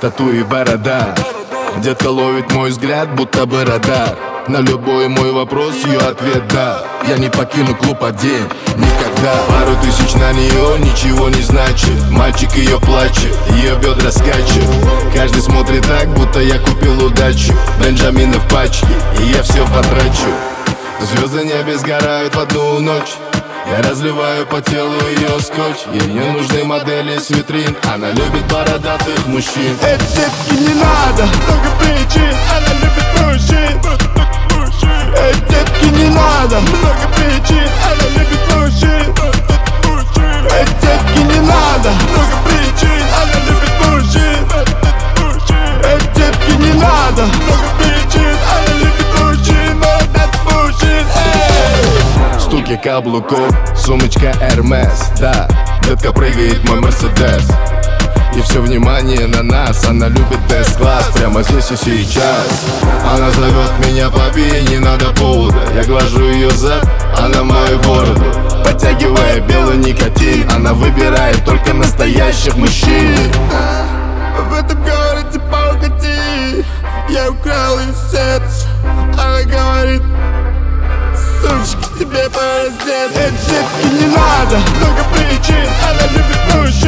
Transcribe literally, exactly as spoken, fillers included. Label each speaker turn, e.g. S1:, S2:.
S1: тату и борода. Детка ловит мой взгляд, будто бы радар. На любой мой вопрос ее ответ да. Я не покину клуб один никогда. Пару тысяч на нее ничего не значит. Мальчик ее плачет, ее бедра скачет. Каждый смотрит так, будто я купил удачу. Бенджамины в пачке, и я все потрачу. Звезды небе сгорают в одну ночь. Я разливаю по телу ее скотч. Ей не нужны модели с витрин. Она любит бородатых мужчин.
S2: Эй, детки, не надо, много причин. Она любит мужчин. Эй, детки, не надо, много причин. Она любит мужчин. Эй, детки, не надо, много причин. Она любит мужчин. Эй, детки, не надо, много причин. Она любит мужчин, молодец мужчин. Эй.
S1: Стуки каблуков, сумочка Hermes. Да, детка прыгает мой Мерседес. И все внимание на нас. Она любит тест-класс прямо здесь и сейчас. Она зовет меня папе, не надо повода. Я глажу ее зад, она мою бороду. Подтягивая белый никотин. Она выбирает только настоящих мужчин.
S2: В этом городе погоди, я украл ее сердце. Она говорит: сучки, тебе пора раздеться. Эй, детки, не надо, много причин. Она любит мужчин.